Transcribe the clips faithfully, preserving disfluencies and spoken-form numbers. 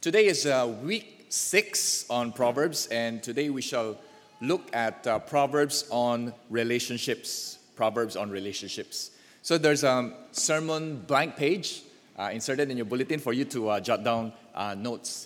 Today is uh, week six on Proverbs, and today we shall look at uh, Proverbs on relationships. Proverbs on relationships. So there's a sermon blank page uh, inserted in your bulletin for you to uh, jot down uh, notes.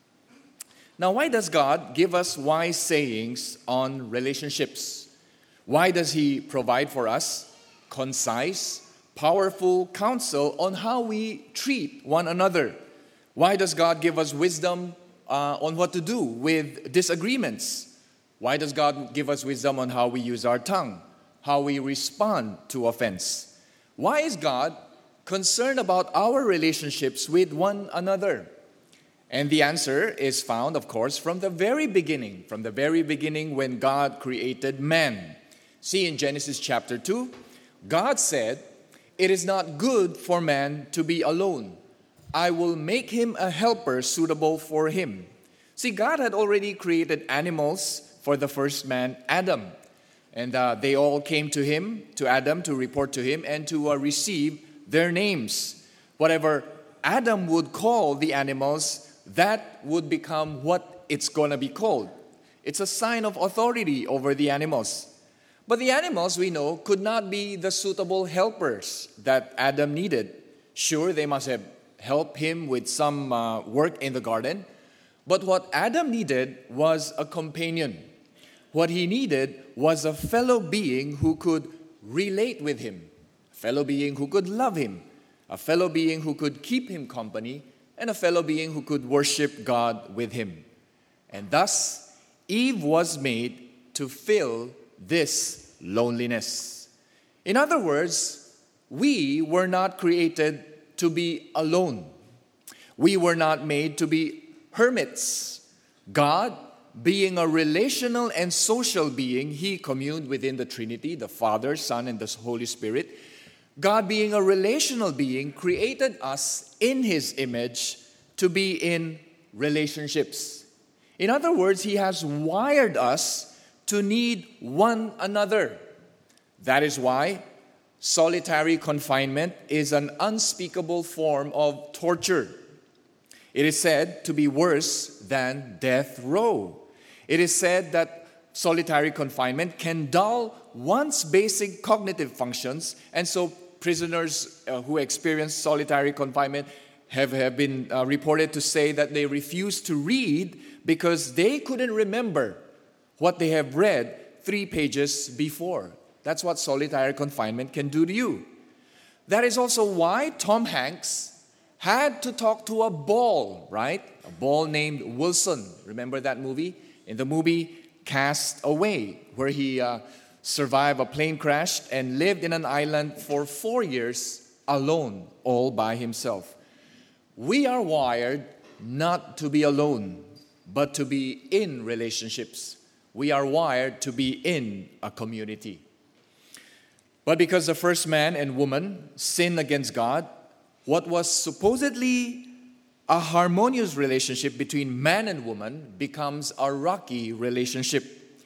Now, why does God give us wise sayings on relationships? Why does He provide for us concise, powerful counsel on how we treat one another? Why does God give us wisdom uh, on what to do with disagreements? Why does God give us wisdom on how we use our tongue, how we respond to offense? Why is God concerned about our relationships with one another? And the answer is found, of course, from the very beginning, from the very beginning when God created man. See in Genesis chapter two, God said, "It is not good for man to be alone. I will make him a helper suitable for him." See, God had already created animals for the first man, Adam. And uh, they all came to him, to Adam, to report to him and to uh, receive their names. Whatever Adam would call the animals, that would become what it's going to be called. It's a sign of authority over the animals. But the animals, we know, could not be the suitable helpers that Adam needed. Sure, they must have helped him with some uh, work in the garden. But what Adam needed was a companion. What he needed was a fellow being who could relate with him, a fellow being who could love him, a fellow being who could keep him company, and a fellow being who could worship God with him. And thus, Eve was made to fill this loneliness. In other words, we were not created to be alone. We were not made to be hermits. God, being a relational and social being, He communed within the Trinity, the Father, Son, and the Holy Spirit. God, being a relational being, created us in His image to be in relationships. In other words, He has wired us to need one another. That is why solitary confinement is an unspeakable form of torture. It is said to be worse than death row. It is said that solitary confinement can dull one's basic cognitive functions, and so prisoners uh, who experience solitary confinement have, have been uh, reported to say that they refuse to read because they couldn't remember what they have read three pages before. That's what solitary confinement can do to you. That is also why Tom Hanks had to talk to a ball, right? A ball named Wilson. Remember that movie? In the movie Cast Away, where he uh, survived a plane crash and lived in an island for four years alone, all by himself. We are wired not to be alone, but to be in relationships. We are wired to be in a community. But because the first man and woman sinned against God, what was supposedly a harmonious relationship between man and woman becomes a rocky relationship.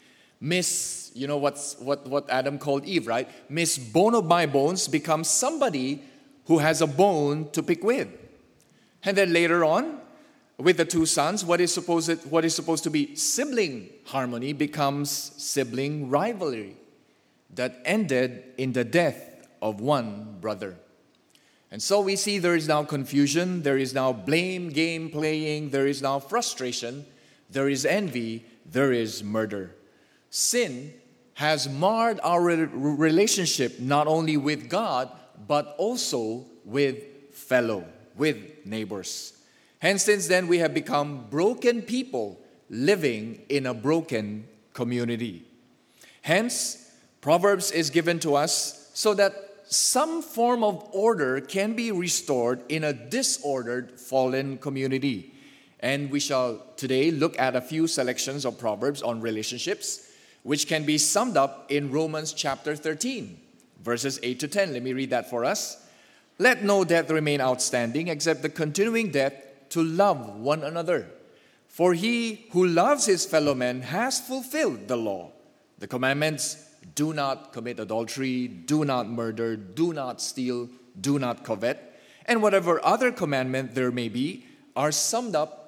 Miss, you know what's, what, what Adam called Eve, right? Miss Bone of My Bones becomes somebody who has a bone to pick with. And then later on, with the two sons, what is supposed, what is supposed to be sibling harmony becomes sibling rivalry that ended in the death of one brother. And so we see there is now confusion, there is now blame game playing, there is now frustration, there is envy, there is murder. Sin has marred our relationship not only with God, but also with fellow, with neighbors. Hence, since then, we have become broken people living in a broken community. Hence, Proverbs is given to us so that some form of order can be restored in a disordered, fallen community. And we shall today look at a few selections of Proverbs on relationships, which can be summed up in Romans chapter thirteen, verses eight to ten. Let me read that for us. "Let no debt remain outstanding except the continuing debt to love one another. For he who loves his fellow man has fulfilled the law. The commandments: do not commit adultery, do not murder, do not steal, do not covet, and whatever other commandment there may be, are summed up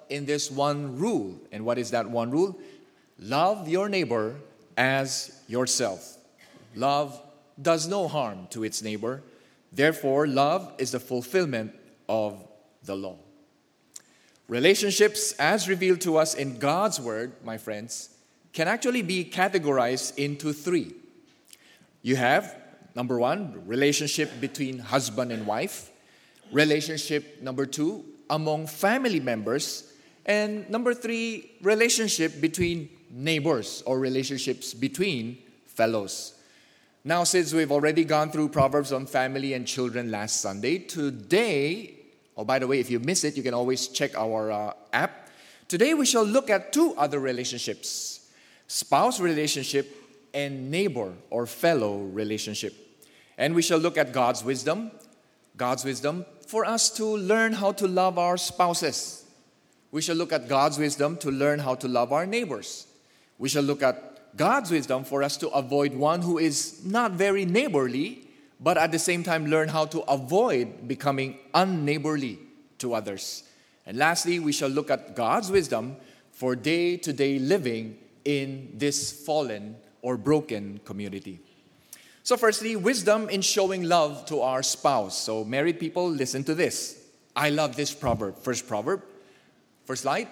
in this one rule. And what is that one rule? Love your neighbor as yourself. Love does no harm to its neighbor. Therefore, love is the fulfillment of the law. Relationships, as revealed to us in God's Word, my friends, can actually be categorized into three. You have, number one, relationship between husband and wife. Relationship, number two, among family members. And number three, relationship between neighbors or relationships between fellows. Now, since we've already gone through Proverbs on family and children last Sunday, today, oh, by the way, if you miss it, you can always check our uh, app. Today, we shall look at two other relationships, spouse relationship and neighbor or fellow relationship. And we shall look at God's wisdom, God's wisdom for us to learn how to love our spouses. We shall look at God's wisdom to learn how to love our neighbors. We shall look at God's wisdom for us to avoid one who is not very neighborly, but at the same time learn how to avoid becoming unneighborly to others. And lastly, we shall look at God's wisdom for day-to-day living in this fallen or broken community. So firstly, wisdom in showing love to our spouse. So married people, listen to this. I love this proverb. First proverb, first slide.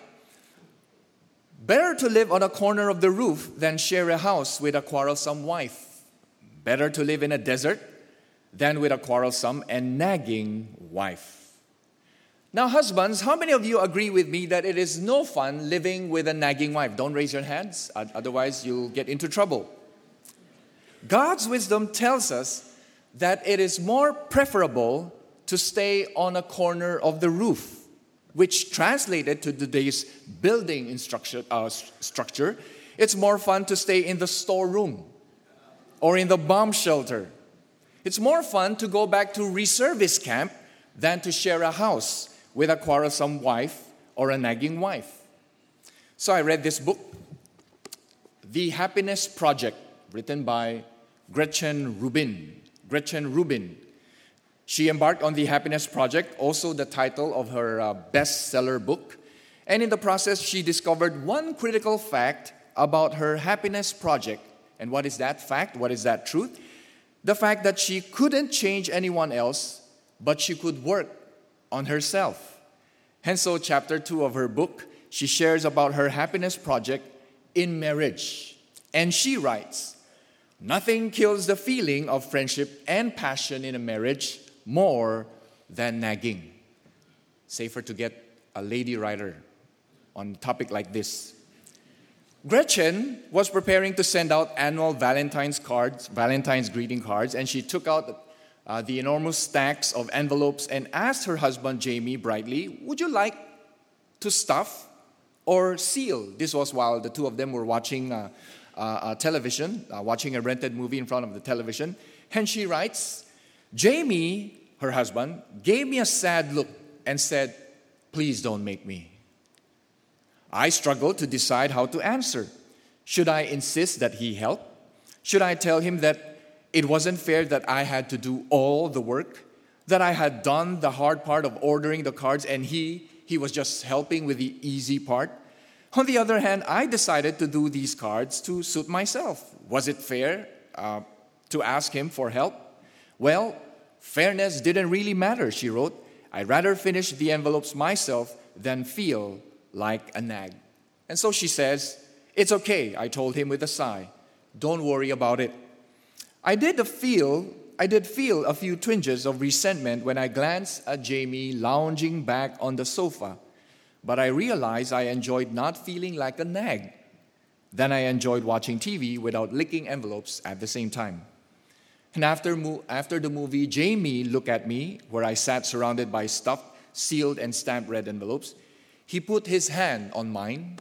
Better to live on a corner of the roof than share a house with a quarrelsome wife. Better to live in a desert than with a quarrelsome and nagging wife. Now, husbands, how many of you agree with me that it is no fun living with a nagging wife? Don't raise your hands, otherwise you'll get into trouble. God's wisdom tells us that it is more preferable to stay on a corner of the roof, which translated to today's building instruction, uh, structure, it's more fun to stay in the storeroom or in the bomb shelter. It's more fun to go back to reservist camp than to share a house with a quarrelsome wife or a nagging wife. So I read this book, The Happiness Project, written by Gretchen Rubin. Gretchen Rubin. She embarked on the Happiness Project, also the title of her uh, bestseller book. And in the process, she discovered one critical fact about her Happiness Project. And what is that fact? What is that truth? The fact that she couldn't change anyone else, but she could work on herself. And so, chapter two of her book, she shares about her Happiness Project in marriage. And she writes, nothing kills the feeling of friendship and passion in a marriage more than nagging. Safer to get a lady writer on a topic like this. Gretchen was preparing to send out annual Valentine's cards, Valentine's greeting cards, and she took out uh, the enormous stacks of envelopes and asked her husband, Jamie, brightly, would you like to stuff or seal? This was while the two of them were watching uh, uh, uh, television, uh, watching a rented movie in front of the television. And she writes, Jamie, her husband, gave me a sad look and said, please don't make me. I struggled to decide how to answer. Should I insist that he help? Should I tell him that it wasn't fair that I had to do all the work, that I had done the hard part of ordering the cards and he, he was just helping with the easy part? On the other hand, I decided to do these cards to suit myself. Was it fair uh, to ask him for help? Well, fairness didn't really matter, she wrote. I'd rather finish the envelopes myself than feel like a nag. And so she says, it's okay, I told him with a sigh. Don't worry about it. I did feel, I did feel a few twinges of resentment when I glanced at Jamie lounging back on the sofa, but I realized I enjoyed not feeling like a nag. Then I enjoyed watching T V without licking envelopes at the same time. And after, mo- after the movie, Jamie looked at me, where I sat surrounded by stuffed, sealed, and stamped red envelopes. He put his hand on mine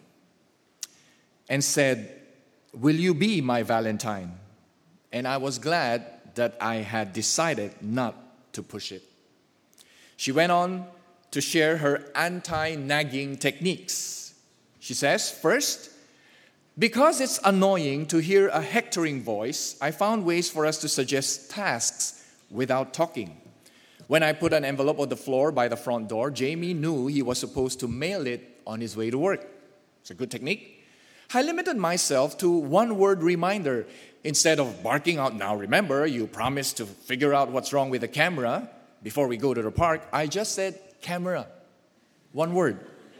and said, will you be my Valentine? And I was glad that I had decided not to push it. She went on to share her anti-nagging techniques. She says, first, because it's annoying to hear a hectoring voice, I found ways for us to suggest tasks without talking. When I put an envelope on the floor by the front door, Jamie knew he was supposed to mail it on his way to work. It's a good technique. I limited myself to one word reminder. Instead of barking out, "Now remember, you promised to figure out what's wrong with the camera before we go to the park," I just said, "camera." One word.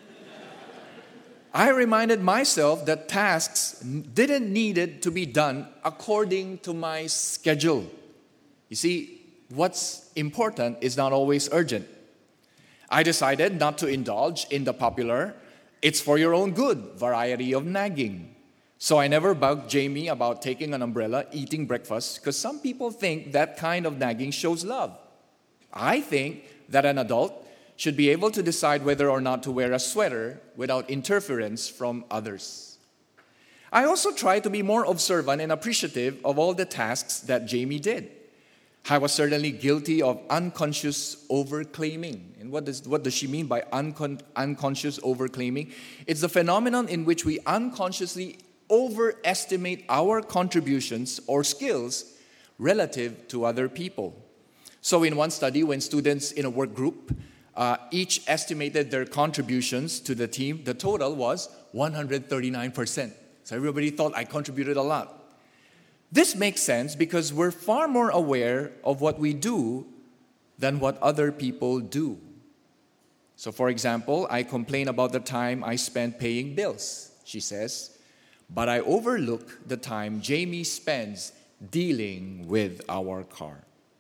I reminded myself that tasks didn't need it to be done according to my schedule. You see, what's important is not always urgent. I decided not to indulge in the popular "it's for your own good" variety of nagging. So I never bugged Jamie about taking an umbrella, eating breakfast, because some people think that kind of nagging shows love. I think that an adult should be able to decide whether or not to wear a sweater without interference from others. I also tried to be more observant and appreciative of all the tasks that Jamie did. I was certainly guilty of unconscious overclaiming. And what does, what does she mean by uncon- unconscious overclaiming? It's the phenomenon in which we unconsciously overestimate our contributions or skills relative to other people. So in one study, when students in a work group uh, each estimated their contributions to the team, the total was one hundred thirty-nine percent. So everybody thought I contributed a lot. This makes sense because we're far more aware of what we do than what other people do. So for example, I complain about the time I spent paying bills, she says, but I overlook the time Jamie spends dealing with our car.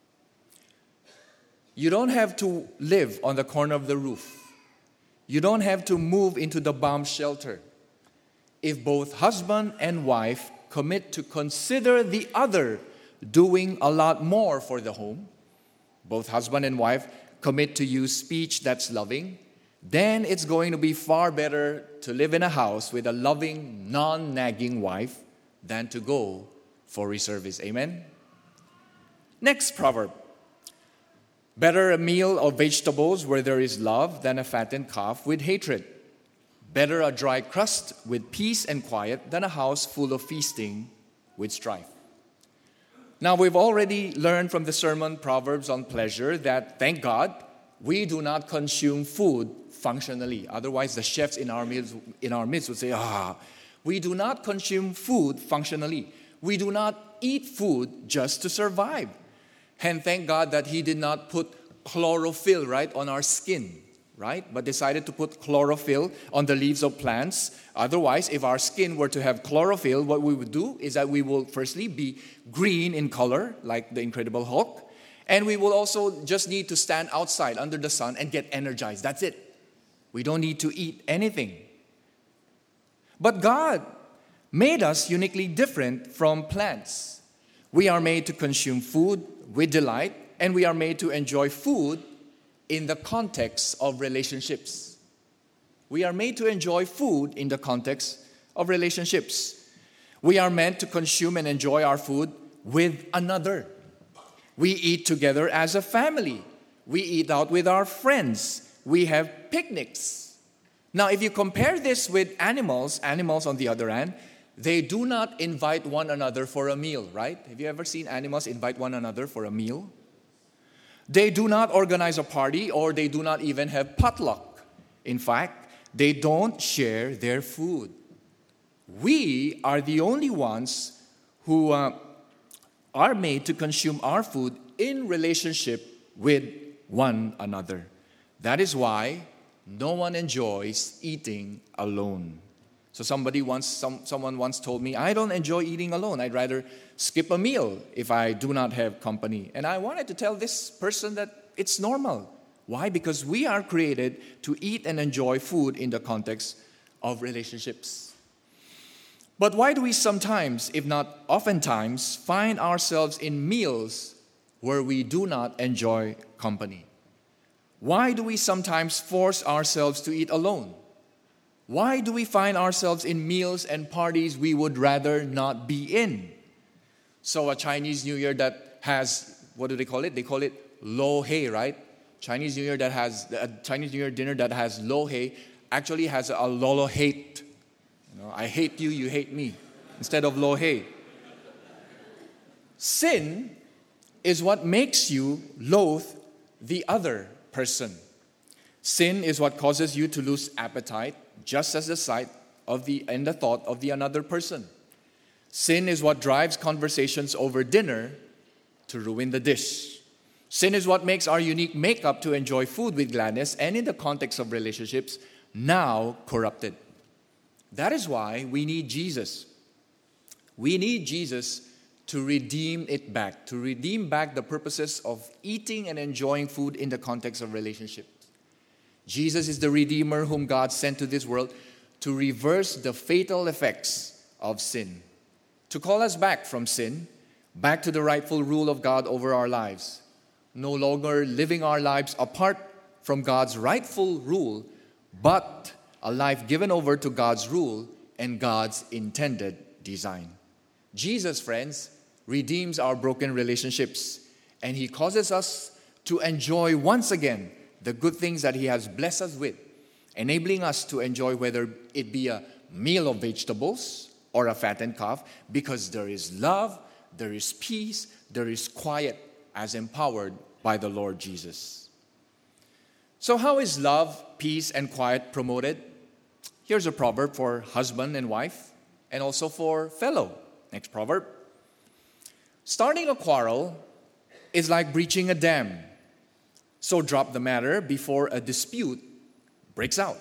You don't have to live on the corner of the roof. You don't have to move into the bomb shelter. If both husband and wife commit to consider the other doing a lot more for the home, both husband and wife commit to use speech that's loving, then it's going to be far better to live in a house with a loving, non-nagging wife than to go for reservice. Amen? Next proverb. Better a meal of vegetables where there is love than a fattened calf with hatred. Better a dry crust with peace and quiet than a house full of feasting with strife. Now, we've already learned from the sermon Proverbs on pleasure that, thank God, we do not consume food functionally. Otherwise, the chefs in our midst, in our midst would say, ah, we do not consume food functionally. We do not eat food just to survive. And thank God that He did not put chlorophyll, right, on our skin, right? But decided to put chlorophyll on the leaves of plants. Otherwise, if our skin were to have chlorophyll, what we would do is that we will firstly be green in color, like the Incredible Hulk. And we will also just need to stand outside under the sun and get energized. That's it. We don't need to eat anything. But God made us uniquely different from plants. We are made to consume food with delight, and we are made to enjoy food in the context of relationships. We are made to enjoy food in the context of relationships. We are meant to consume and enjoy our food with another. We eat together as a family. We eat out with our friends. We have picnics. Now, if you compare this with animals, animals on the other hand, they do not invite one another for a meal, right? Have you ever seen animals invite one another for a meal? They do not organize a party, or they do not even have potluck. In fact, they don't share their food. We are the only ones who uh, are made to consume our food in relationship with one another. That is why no one enjoys eating alone. So somebody once, some, someone once told me, I don't enjoy eating alone. I'd rather skip a meal if I do not have company. And I wanted to tell this person that it's normal. Why? Because we are created to eat and enjoy food in the context of relationships. But why do we sometimes, if not oftentimes, find ourselves in meals where we do not enjoy company? Why do we sometimes force ourselves to eat alone? Why do we find ourselves in meals and parties we would rather not be in? So a Chinese New Year that has, what do they call it? They call it lo hei, right? Chinese New Year that has, a Chinese New Year dinner that has lo hei actually has a lolo hate. You know, I hate you, you hate me, instead of lo hei. Sin is what makes you loathe the other person. Sin is what causes you to lose appetite, just as the sight of the and the thought of the another person. Sin is what drives conversations over dinner to ruin the dish. Sin is what makes our unique makeup to enjoy food with gladness and in the context of relationships now corrupted. That is why we need Jesus. We need Jesus to redeem it back, to redeem back the purposes of eating and enjoying food in the context of relationships. Jesus is the Redeemer whom God sent to this world to reverse the fatal effects of sin, to call us back from sin, back to the rightful rule of God over our lives, no longer living our lives apart from God's rightful rule, but a life given over to God's rule and God's intended design. Jesus, friends, redeems our broken relationships, and He causes us to enjoy once again the good things that He has blessed us with, enabling us to enjoy whether it be a meal of vegetables or a fattened calf, because there is love, there is peace, there is quiet as empowered by the Lord Jesus. So how is love, peace, and quiet promoted? Here's a proverb for husband and wife, and also for fellow. Next proverb. Starting a quarrel is like breaching a dam. So drop the matter before a dispute breaks out.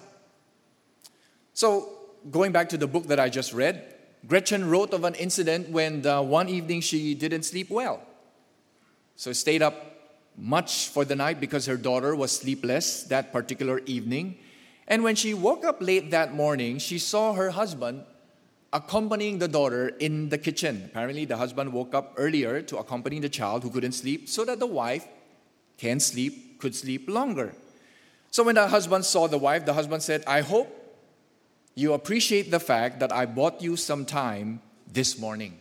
So going back to the book that I just read, Gretchen wrote of an incident when uh, one evening she didn't sleep well. So stayed up much for the night because her daughter was sleepless that particular evening. And when she woke up late that morning, she saw her husband accompanying the daughter in the kitchen. Apparently, the husband woke up earlier to accompany the child who couldn't sleep so that the wife can sleep, could sleep longer. So when the husband saw the wife, the husband said, "I hope you appreciate the fact that I bought you some time this morning."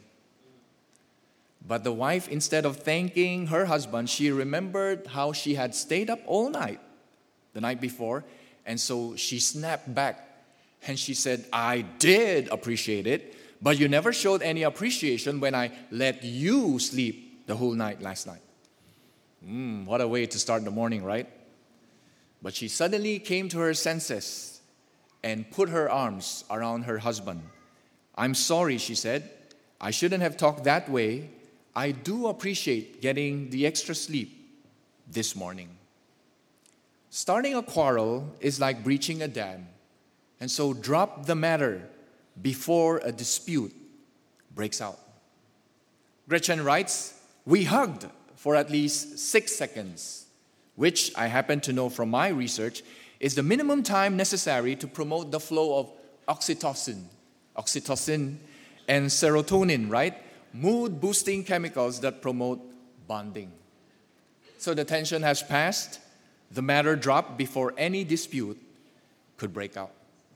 But the wife, instead of thanking her husband, she remembered how she had stayed up all night the night before, and so she snapped back and she said, "I did appreciate it, but you never showed any appreciation when I let you sleep the whole night last night." Mm, what a way to start the morning, right? But she suddenly came to her senses and put her arms around her husband. "I'm sorry," she said. "I shouldn't have talked that way. I do appreciate getting the extra sleep this morning." Starting a quarrel is like breaching a dam, and so drop the matter before a dispute breaks out. Gretchen writes, "We hugged for at least six seconds, which I happen to know from my research is the minimum time necessary to promote the flow of oxytocin, oxytocin and serotonin, right? Mood-boosting chemicals that promote bonding." So the tension has passed, the matter dropped before any dispute could break out.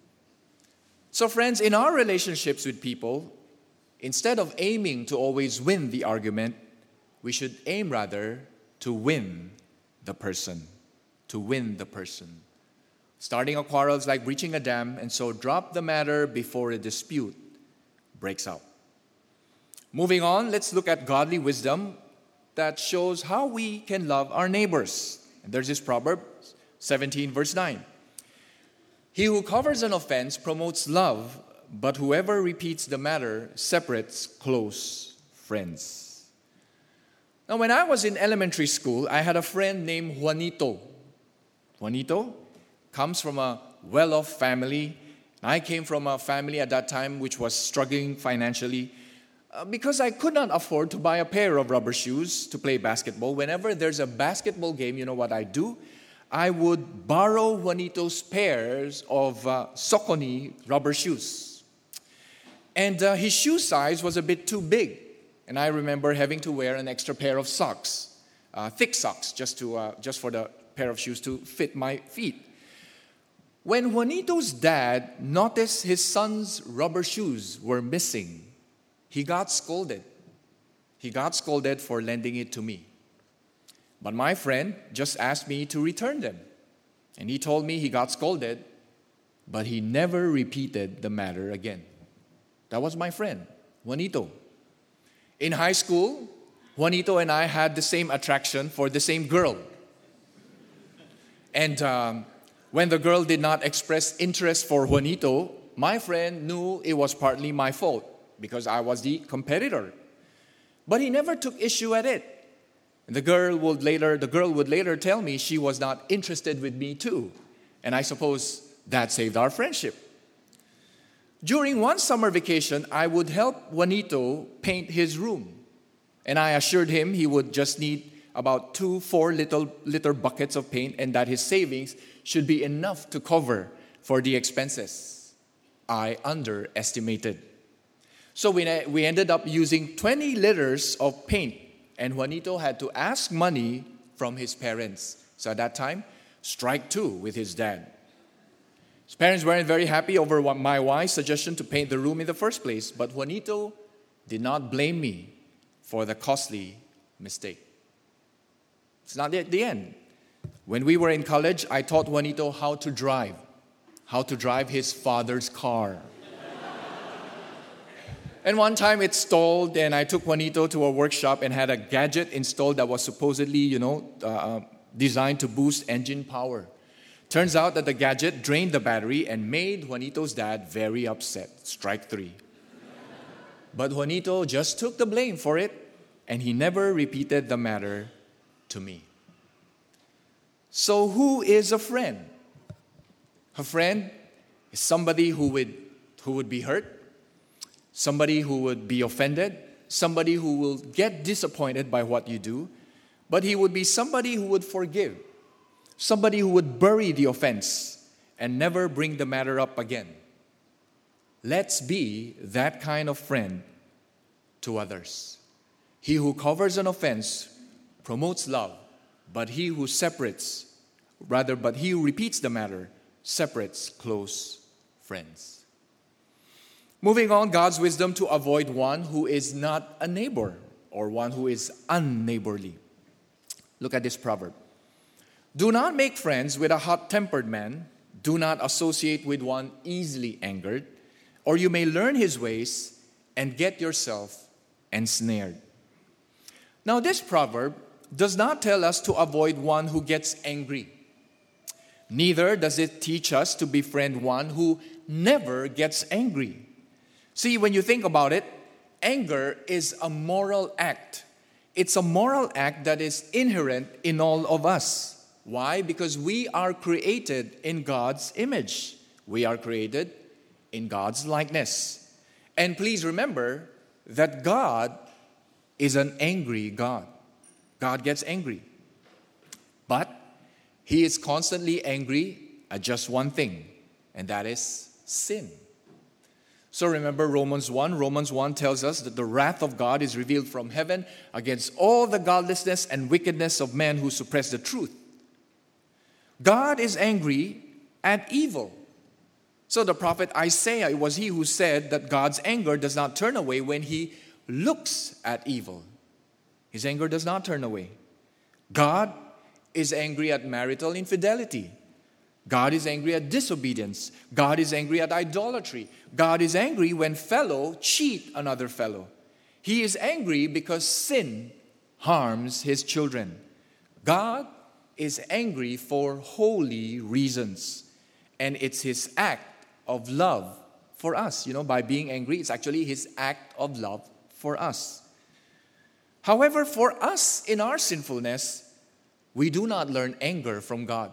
So friends, in our relationships with people, instead of aiming to always win the argument, we should aim rather to win the person, to win the person. Starting a quarrel is like breaching a dam, and so drop the matter before a dispute breaks out. Moving on, let's look at godly wisdom that shows how we can love our neighbors. And there's this proverb, seventeen verse nine. "He who covers an offense promotes love, but whoever repeats the matter separates close friends." Now, when I was in elementary school, I had a friend named Juanito. Juanito comes from a well-off family. I came from a family at that time which was struggling financially uh, because I could not afford to buy a pair of rubber shoes to play basketball. Whenever there's a basketball game, you know what I do? I would borrow Juanito's pairs of uh, Saucony rubber shoes. And uh, his shoe size was a bit too big. And I remember having to wear an extra pair of socks, uh, thick socks, just to uh, just for the pair of shoes to fit my feet. When Juanito's dad noticed his son's rubber shoes were missing, he got scolded. He got scolded for lending it to me. But my friend just asked me to return them. And he told me he got scolded, but he never repeated the matter again. That was my friend, Juanito. In high school, Juanito and I had the same attraction for the same girl. And um, when the girl did not express interest for Juanito, my friend knew it was partly my fault because I was the competitor. But he never took issue at it. And the girl would later, the girl would later tell me she was not interested with me too. And I suppose that saved our friendship. During one summer vacation, I would help Juanito paint his room. And I assured him he would just need about two four little liter buckets of paint and that his savings should be enough to cover for the expenses. I underestimated. So we, we ended up using twenty liters of paint, and Juanito had to ask money from his parents. So at that time, strike two with his dad. His parents weren't very happy over my wise suggestion to paint the room in the first place, but Juanito did not blame me for the costly mistake. It's not yet the end. When we were in college, I taught Juanito how to drive, how to drive his father's car. And one time it stalled, and I took Juanito to a workshop and had a gadget installed that was supposedly, you know, uh, designed to boost engine power. Turns out that the gadget drained the battery and made Juanito's dad very upset. Strike three. But Juanito just took the blame for it, and he never repeated the matter to me. So who is a friend? A friend is somebody who would, who would be hurt, somebody who would be offended, somebody who will get disappointed by what you do, but he would be somebody who would forgive, somebody who would bury the offense and never bring the matter up again. Let's be that kind of friend to others. He who covers an offense promotes love, but he who separates, rather, but he who repeats the matter separates close friends. Moving on, God's wisdom to avoid one who is not a neighbor or one who is unneighborly. Look at this proverb. Do not make friends with a hot-tempered man. Do not associate with one easily angered, or you may learn his ways and get yourself ensnared. Now, this proverb does not tell us to avoid one who gets angry. Neither does it teach us to befriend one who never gets angry. See, when you think about it, anger is a moral act. It's a moral act that is inherent in all of us. Why? Because we are created in God's image. We are created in God's likeness. And please remember that God is an angry God. God gets angry. But He is constantly angry at just one thing, and that is sin. So remember Romans one. Romans one tells us that the wrath of God is revealed from heaven against all the godlessness and wickedness of men who suppress the truth. God is angry at evil. So the prophet Isaiah, it was he who said that God's anger does not turn away when He looks at evil. His anger does not turn away. God is angry at marital infidelity. God is angry at disobedience. God is angry at idolatry. God is angry when fellow cheat another fellow. He is angry because sin harms His children. God is angry for holy reasons. And it's His act of love for us. You know, by being angry, it's actually His act of love for us. However, for us in our sinfulness, we do not learn anger from God.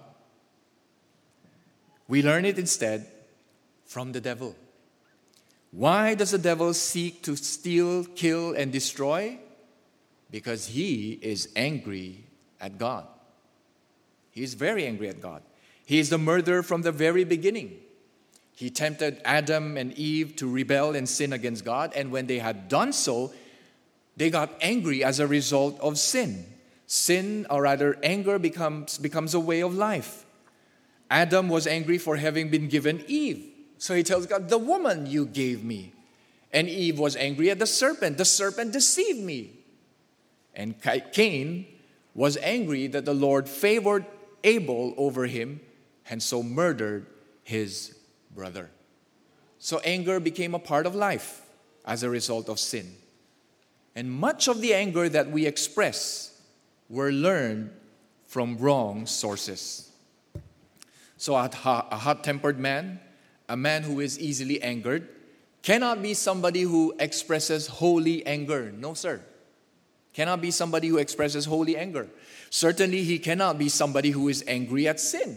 We learn it instead from the devil. Why does the devil seek to steal, kill, and destroy? Because he is angry at God. He is very angry at God. He is the murderer from the very beginning. He tempted Adam and Eve to rebel and sin against God, and when they had done so, they got angry as a result of sin. Sin, or rather anger, becomes, becomes a way of life. Adam was angry for having been given Eve. So he tells God, the woman you gave me. And Eve was angry at the serpent. The serpent deceived me. And Cain was angry that the Lord favored Abel over him and so murdered his brother. So anger became a part of life as a result of sin. And much of the anger that we express were learned from wrong sources. So a a hot-tempered man, a man who is easily angered, cannot be somebody who expresses holy anger. No, sir. Cannot be somebody who expresses holy anger. Certainly, he cannot be somebody who is angry at sin.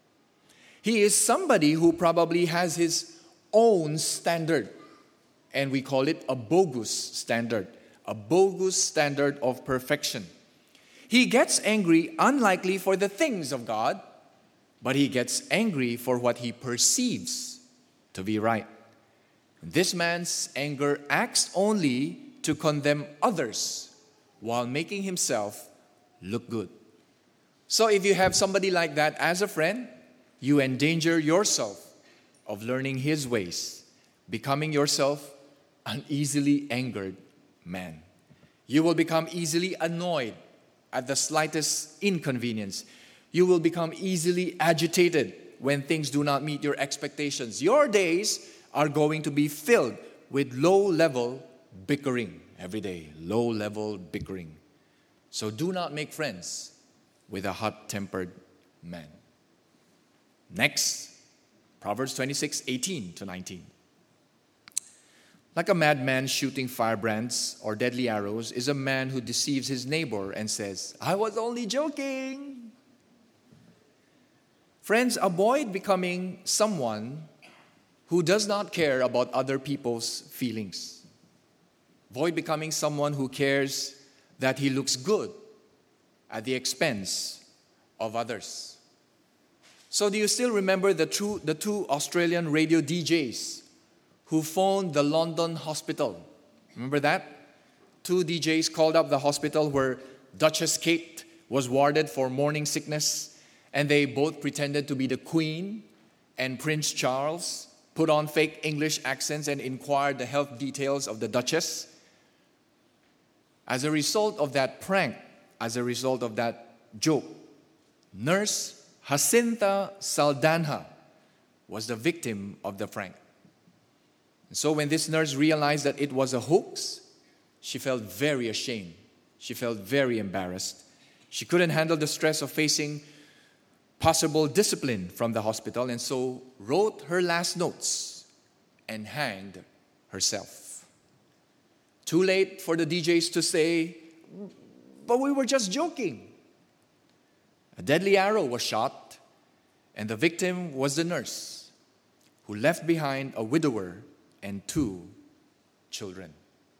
He is somebody who probably has his own standard, and we call it a bogus standard, a bogus standard of perfection. He gets angry unlikely for the things of God, but he gets angry for what he perceives to be right. This man's anger acts only to condemn others while making himself look good. So if you have somebody like that as a friend, you endanger yourself of learning his ways, becoming yourself an easily angered man. You will become easily annoyed at the slightest inconvenience. You will become easily agitated when things do not meet your expectations. Your days are going to be filled with low-level bickering every day, low-level bickering. So do not make friends with a hot-tempered man. Next, Proverbs twenty-six, eighteen to nineteen. Like a madman shooting firebrands or deadly arrows is a man who deceives his neighbor and says, "I was only joking." Friends, avoid becoming someone who does not care about other people's feelings. Avoid becoming someone who cares that he looks good at the expense of others. So do you still remember the two, the two Australian radio D Js who phoned the London hospital? Remember that? Two D Js called up the hospital where Duchess Kate was warded for morning sickness, and they both pretended to be the Queen and Prince Charles, put on fake English accents and inquired the health details of the Duchess. As a result of that prank, as a result of that joke, Nurse Jacinta Saldanha was the victim of the prank. And so when this nurse realized that it was a hoax, she felt very ashamed. She felt very embarrassed. She couldn't handle the stress of facing possible discipline from the hospital, and so wrote her last notes and hanged herself. Too late for the D Js to say, "But we were just joking." A deadly arrow was shot, and the victim was the nurse, who left behind a widower and two children.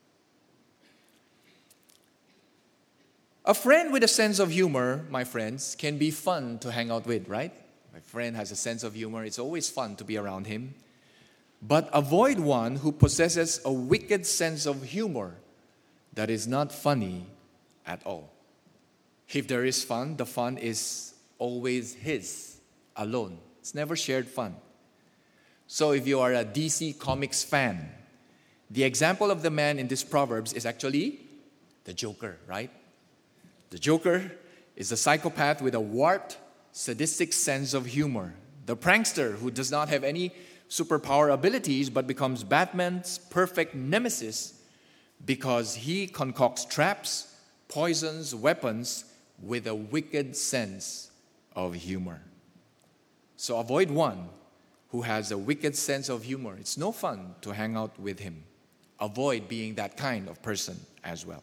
A friend with a sense of humor, my friends, can be fun to hang out with, right? My friend has a sense of humor. It's always fun to be around him. But avoid one who possesses a wicked sense of humor that is not funny at all. If there is fun, the fun is always his, alone. It's never shared fun. So if you are a D C Comics fan, the example of the man in this Proverbs is actually the Joker, right? The Joker is a psychopath with a warped, sadistic sense of humor. The prankster who does not have any superpower abilities but becomes Batman's perfect nemesis because he concocts traps, poisons, weapons with a wicked sense of humor. So avoid one who has a wicked sense of humor. It's no fun to hang out with him. Avoid being that kind of person as well.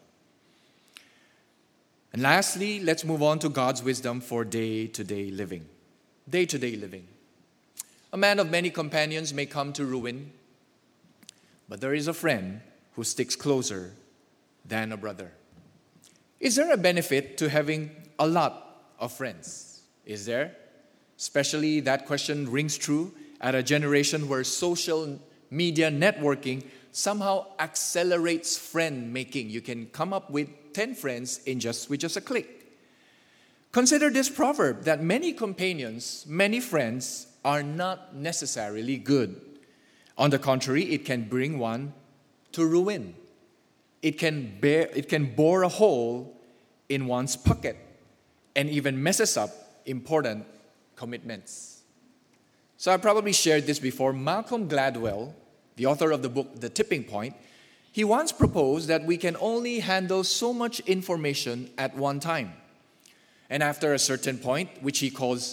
And lastly, let's move on to God's wisdom for day-to-day living. Day-to-day living. A man of many companions may come to ruin, but there is a friend who sticks closer than a brother. Is there a benefit to having a lot of friends? Is there? Especially that question rings true at a generation where social media networking somehow accelerates friend making. You can come up with ten friends in just with just a click. Consider this proverb that many companions, many friends are not necessarily good. On the contrary, it can bring one to ruin. It can bear, it can bore a hole in one's pocket and even messes up important commitments. So I probably shared this before. Malcolm Gladwell, the author of the book The Tipping Point, he once proposed that we can only handle so much information at one time. And after a certain point, which he calls the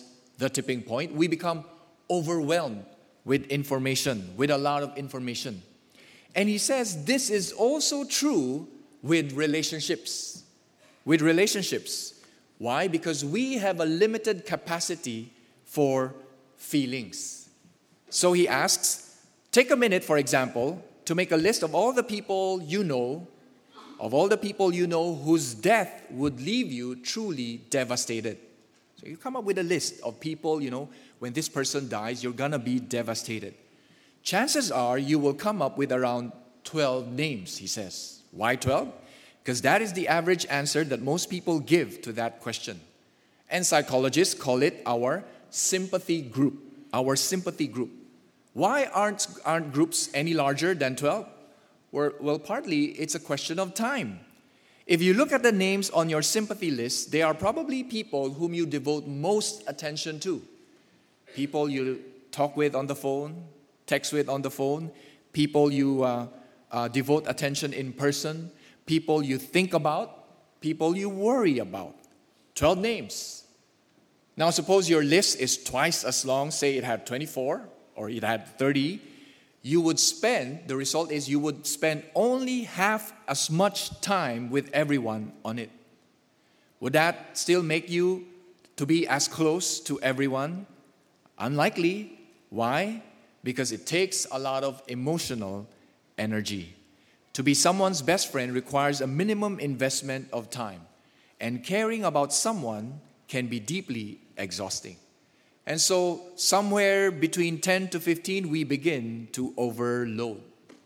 the tipping point. We become overwhelmed with information, with a lot of information. And he says this is also true with relationships. With relationships. Why? Because we have a limited capacity for feelings. So he asks, take a minute, for example, to make a list of all the people you know, of all the people you know whose death would leave you truly devastated. So you come up with a list of people, you know, when this person dies, you're going to be devastated. Chances are you will come up with around twelve names, he says. Why twelve? Because that is the average answer that most people give to that question. And psychologists call it our sympathy group. Our sympathy group. Why aren't, aren't groups any larger than twelve? Well, well, partly it's a question of time. If you look at the names on your sympathy list, they are probably people whom you devote most attention to. People you talk with on the phone, text with on the phone, people you uh, uh, devote attention in person, people you think about, people you worry about. twelve names. Now suppose your list is twice as long, say it had twenty-four or it had thirty, you would spend, the result is you would spend only half as much time with everyone on it. Would that still make you to be as close to everyone? Unlikely. Why? Because it takes a lot of emotional energy. To be someone's best friend requires a minimum investment of time, and caring about someone can be deeply exhausting. And so somewhere between ten to fifteen, we begin to overload.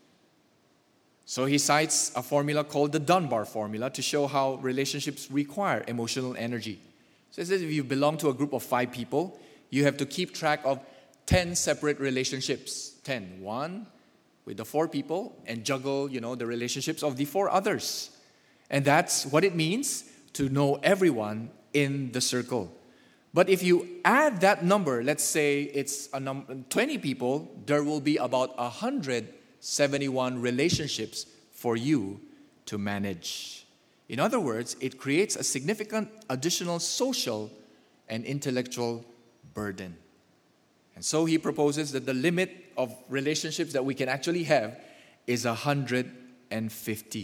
So he cites a formula called the Dunbar formula to show how relationships require emotional energy. So it says if you belong to a group of five people, you have to keep track of ten separate relationships. ten. One with the four people and juggle, you know, the relationships of the four others. And that's what it means to know everyone in the circle. But if you add that number, let's say it's a num- twenty people, there will be about one hundred seventy-one relationships for you to manage. In other words, it creates a significant additional social and intellectual burden. And so he proposes that the limit of relationships that we can actually have is one hundred fifty.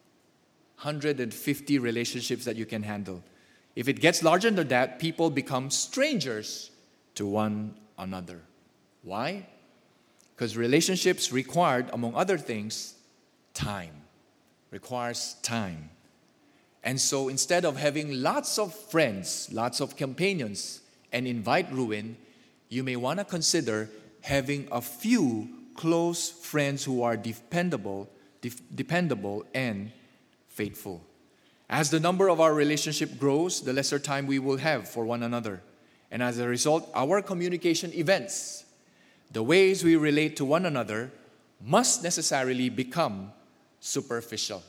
one hundred fifty relationships that you can handle. If it gets larger than that, people become strangers to one another. Why? Because relationships required, among other things, time. Requires time. And so instead of having lots of friends, lots of companions, and invite ruin, you may want to consider having a few close friends who are dependable, de- dependable and faithful. As the number of our relationship grows, the lesser time we will have for one another. And as a result, our communication events, the ways we relate to one another, must necessarily become superficial.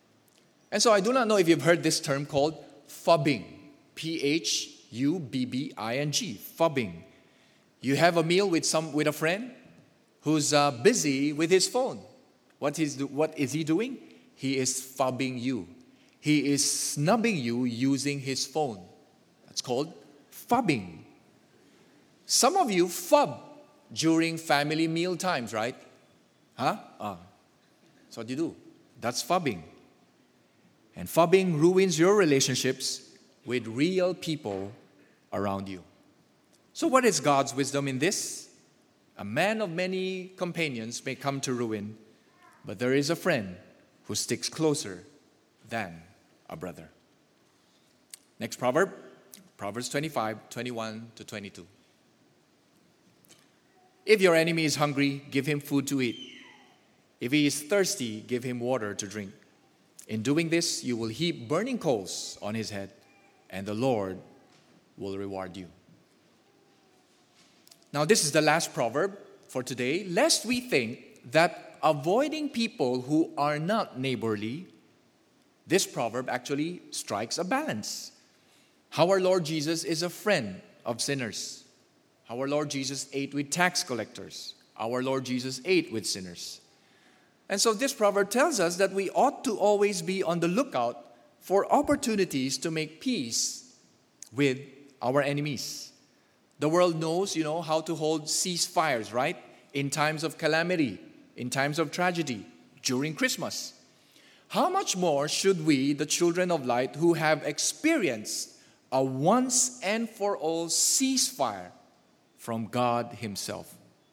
And so I do not know if you've heard this term called phubbing. P H U B B I N G. Phubbing. You have a meal with some with a friend who's uh, busy with his phone. What is, what is he doing? He is phubbing you. He is snubbing you using his phone. That's called phubbing. Some of you phub during family meal times, right? Huh? Ah. That's what you do. That's phubbing. And phubbing ruins your relationships with real people around you. So what is God's wisdom in this? A man of many companions may come to ruin, but there is a friend who sticks closer than a brother. Next proverb, Proverbs twenty-five, twenty-one to twenty-two. If your enemy is hungry, give him food to eat. If he is thirsty, give him water to drink. In doing this, you will heap burning coals on his head, and the Lord will reward you. Now, this is the last proverb for today, lest we think that avoiding people who are not neighborly, this proverb actually strikes a balance. How our Lord Jesus is a friend of sinners. How our Lord Jesus ate with tax collectors. Our Lord Jesus ate with sinners. And so this proverb tells us that we ought to always be on the lookout for opportunities to make peace with our enemies. The world knows, you know, how to hold ceasefires, right? In times of calamity, in times of tragedy, during Christmas. How much more should we, the children of light, who have experienced a once and for all ceasefire from God Himself?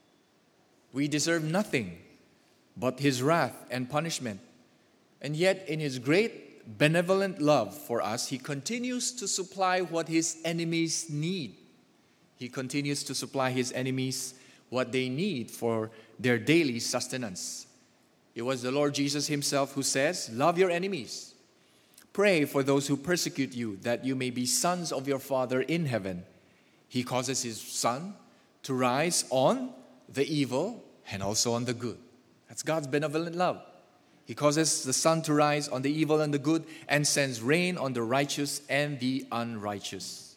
We deserve nothing but His wrath and punishment. And yet, in His great benevolent love for us, He continues to supply what His enemies need. He continues to supply His enemies what they need for their daily sustenance. It was the Lord Jesus Himself who says, "Love your enemies. Pray for those who persecute you, that you may be sons of your Father in heaven. He causes His sun to rise on the evil and also on the good." That's God's benevolent love. He causes the sun to rise on the evil and the good and sends rain on the righteous and the unrighteous.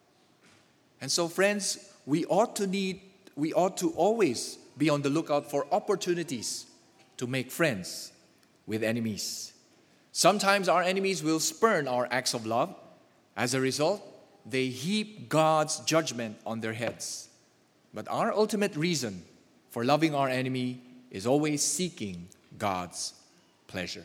And so, friends, we ought to need, we ought to always be on the lookout for opportunities to make friends with enemies. Sometimes our enemies will spurn our acts of love. As a result, they heap God's judgment on their heads. But our ultimate reason for loving our enemy is always seeking God's pleasure.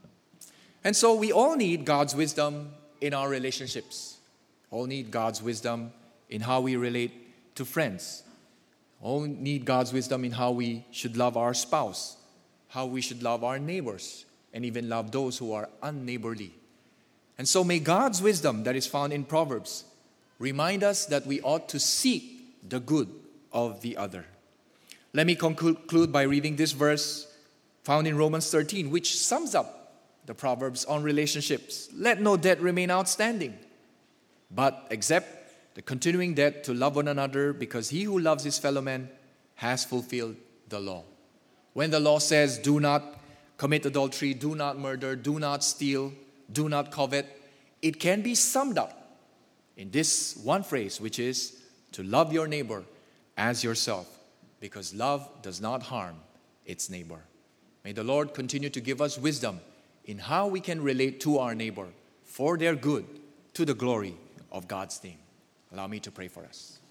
And so we all need God's wisdom in our relationships. All need God's wisdom in how we relate to friends. All need God's wisdom in how we should love our spouse, how we should love our neighbors, and even love those who are unneighborly. And so may God's wisdom that is found in Proverbs remind us that we ought to seek the good of the other. Let me conclude by reading this verse found in Romans thirteen, which sums up the Proverbs on relationships. Let no debt remain outstanding, but except the continuing debt to love one another, because he who loves his fellow man has fulfilled the law. When the law says, do not commit adultery, do not murder, do not steal, do not covet, it can be summed up in this one phrase, which is to love your neighbor as yourself, because love does not harm its neighbor. May the Lord continue to give us wisdom in how we can relate to our neighbor for their good, to the glory of God's name. Allow me to pray for us.